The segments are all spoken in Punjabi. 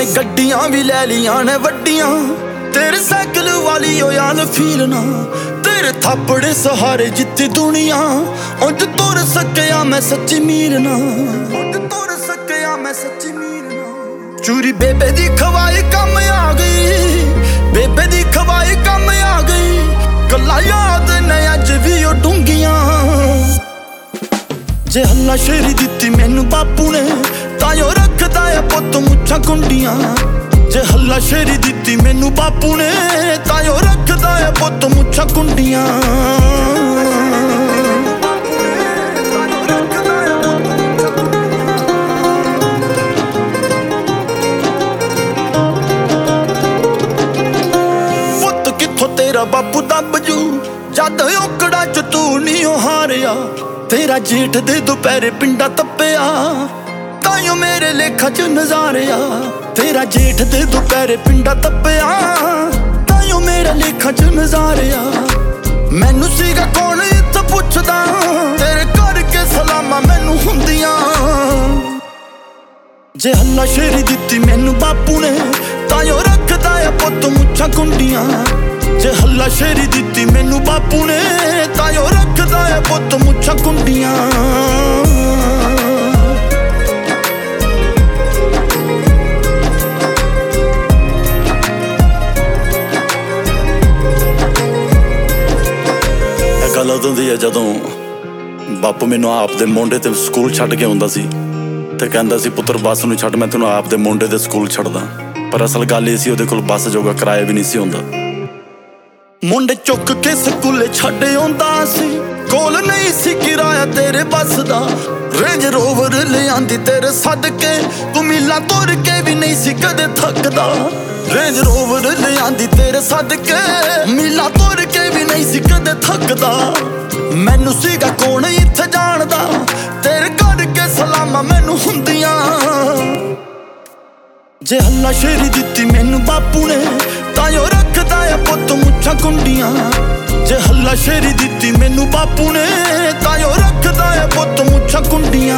ਨੇ ਗੱਡੀਆਂ ਵੀ ਲੈ ਲੀਆਂ ਨੇ ਵੱਡੀਆਂ, ਤੇਰੇ ਸਾਈਕਲ ਵਾਲੀ ਓ ਯਾਦ ਫੀਲ ਨਾ, ਤੇਰੇ ਥਾਪੜੇ ਸਹਾਰੇ ਜਿੱਤੀ ਦੁਨੀਆ, ਉਂਝ ਤੁਰ ਸਕਿਆ ਮੈਂ ਸੱਚੀ ਮੀਰ ਨਾ, ਉਂਝ ਤੁਰ ਸਕਿਆ ਮੈਂ ਸੱਚੀ ਮੀਰ ਨਾ। ਚੂਰੀ ਬੇਬੇ ਦੀ ਖਵਾਈ ਕੰਮ ਆ ਗਈ, ਬੇਬੇ ਦੀ ਖਵਾਈ ਕੰਮ ਆ ਗਈ, ਗੱਲਾਂ ਯਾਦ ਨੇ ਅੱਜ ਵੀ ਉਹ ਡੂੰਘੀਆਂ। ਜੇ ਹੱਲਾ ਸ਼ੇਰੀ ਦਿੱਤੀ ਮੈਨੂੰ ਬਾਪੂ ਨੇ, ਤਾਂ ਉਹ ਰੱਖਦਾ ਏ ਪੁੱਤ ਮੁੱਛਾਂ ਕੁੰਡੀਆਂ। ਜੇ ਹੱਲਾ ਸ਼ੇਰੀ ਦਿੱਤੀ ਮੈਨੂੰ ਬਾਪੂ ਨੇ, ਤਾਂ ਉਹ ਰੱਖਦਾ ਏ ਪੁੱਤ ਮੁੱਛਾਂ ਕੁੰਡੀਆਂ। ਪੁੱਤ ਕਿੱਥੋਂ ਤੇਰਾ ਬਾਪੂ ਦੱਬ ਜੂ, ਜਦ ਔਕੜਾਂ ਚ ਤੂੰ ਨੀ ਓ ਹਾਰਿਆ। ਤੇਰਾ ਜੇਠ ਦੇ ਦੁਪਹਿਰੇ ਪਿੰਡਾ ਤੱਪਿਆ, ਤਾਈਓ ਮੇਰੇ ਲੇਖਾਂ ਚ ਨਜ਼ਾਰਿਆ। ਤੇਰਾ ਜੇਠ ਦੇ ਦੁਪਹਿਰੇ ਪਿੰਡਾ ਤੱਪਿਆ, ਤਾਈਓ ਮੇਰੇ ਲੇਖਾਂ ਚ ਨਜ਼ਾਰਿਆ। ਮੈਨੂੰ ਸੀਗਾ ਕੌਣ ਇੱਥੇ ਪੁੱਛਦਾ, ਤੇਰੇ ਕਰਕੇ ਸਲਾਮਾਂ ਮੈਨੂੰ ਹੁੰਦੀਆਂ। ਜੇ ਹੱਲਾ ਸ਼ੇਰੀ ਦਿੱਤੀ ਮੈਨੂੰ ਬਾਪੂ ਨੇ, ਤਾਈਓ ਰੱਖਦਾ ਏ ਪੁੱਤ ਮੁੱਛਾਂ ਕੁੰਡੀਆਂ। ਜੇ ਹੱਲਾ ਸ਼ੇਰੀ ਦਿੱਤੀ ਮੈਨੂੰ ਬਾਪੂ ਨੇ, ਤਾਈਓ ਰੱਖਦਾ ਏ ਪੁੱਤ ਮੁੱਛਾਂ ਕੁੰਡੀਆਂ। ਗੱਲ ਉਦੋਂ ਦੀ ਹੈ ਜਦੋਂ ਬਾਪੂ ਮੈਨੂੰ ਆਪ ਦੇ ਮੁੰਡੇ ਤੇ ਸਕੂਲ ਛੱਡ ਕੇ ਆਉਂਦਾ ਸੀ, ਤੇ ਕਹਿੰਦਾ ਸੀ ਪੁੱਤਰ ਬੱਸ ਨੂੰ ਛੱਡ, ਮੈਂ ਤੈਨੂੰ ਆਪ ਦੇ ਮੁੰਡੇ ਦੇ ਸਕੂਲ ਛੱਡਦਾ। ਪਰ ਅਸਲ ਗੱਲ ਇਹ ਸੀ ਉਹਦੇ ਕੋਲ ਬੱਸ ਜੋਗਾ ਕਿਰਾਇਆ ਵੀ ਨਹੀਂ ਸੀ ਹੁੰਦਾ। ਮੁੰਡੇ ਚੁੱਕ ਕੇ ਸਕੂਲੇ ਛੱਡ ਆਉਂਦਾ ਸੀ, ਕੋਲ ਨਹੀਂ ਸੀ ਕਿਰਾਇਆ ਤੇਰੇ ਬੱਸ ਦਾ। ਰੇਂਜ ਰੋਵਰ ਲਿਆਂਦੀ ਤੇਰੇ ਸਦਕੇ, ਤੂੰ ਮੀਲਾਂ ਤੁਰ ਕੇ ਵੀ ਨਹੀਂ ਸੀ ਕਦੇ ਥੱਕਦਾ। ਰੇਂਜ ਰੋਵਰ ਲਿਆਂਦੀ ਤੇਰੇ ਸਦਕੇ, ਮੀਲਾਂ ਤੁਰ ਕੇ ਵੀ ਨਹੀਂ ਸੀ ਕਦੇ ਥੱਕਦਾ। ਮੈਨੂੰ ਸੀਗਾ ਕੌਣ ਇੱਥੇ ਜਾਣਦਾ, ਤੇਰੇ ਕਰਕੇ ਸਲਾਮਾਂ ਮੈਨੂੰ ਹੁੰਦੀਆਂ। ਜੇ ਹੱਲਾ ਸ਼ੇਰੀ ਦਿੱਤੀ ਮੈਨੂੰ ਬਾਪੂ ਨੇ, ਤਾਂ ਉਹ ਰੱਖਦਾ ਏ ਪੁੱਤ ਮੁੱਛਾਂ ਕੁੰਡੀਆਂ। ਜੇ ਹੱਲਾ ਸ਼ੇਰੀ ਦਿੱਤੀ ਮੈਨੂੰ ਬਾਪੂ ਨੇ, ਤਾਂ ਉਹ ਰੱਖਦਾ ਏ ਪੁੱਤ ਮੁੱਛਾਂ ਕੁੰਡੀਆਂ।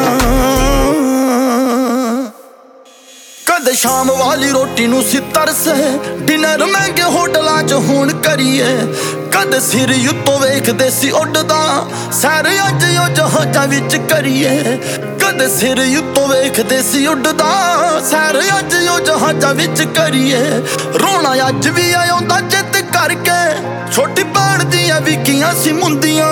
ਕਦੇ ਸ਼ਾਮ ਵਾਲੀ ਰੋਟੀ ਨੂੰ ਸੀ ਤਰਸੇ, ਡਿਨਰ ਮਹਿੰਗੇ ਹੋਟਲਾਂ 'ਚ ਹੁਣ ਕਰੀਏ। ਕਦੇ ਸਿਰ ਉੱਤੋਂ ਵੇਖਦੇ ਸੀ ਉੱਡਦਾ, ਸੈਰ ਅੱਜ ਉਹ ਜਹਾਜ਼ਾਂ ਵਿੱਚ ਕਰੀਏ। ਕਦੇ ਸਿਰ ਉੱਤੋਂ ਵੇਖਦੇ ਸੀ ਉੱਡਦਾ, ਸੈਰ ਅੱਜ ਉਹ ਜਹਾਜ਼ਾਂ ਵਿੱਚ ਕਰੀਏ। ਰੋਣਾ ਅੱਜ ਵੀ ਆਉਂਦਾ ਚਿੱਤ ਕਰਕੇ, ਛੋਟੀ ਭੈਣ ਦੀਆਂ ਵਿਕੀਆਂ ਸੀ ਮੁੰਦੀਆਂ।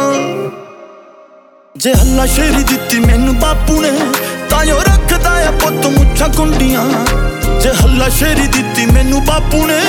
ਜੇ ਹੱਲਾ ਸ਼ੇਰੀ ਦਿੱਤੀ ਮੈਨੂੰ ਬਾਪੂ ਨੇ, ਤਾਂ ਉਹ ਰੱਖਦਾ ਏ ਪੁੱਤ ਮੁੱਛਾਂ ਕੁੰਡੀਆਂ। ਜੇ ਹੱਲਾ ਸ਼ੇਰੀ ਦਿੱਤੀ ਮੈਨੂੰ ਬਾਪੂ ਨੇ,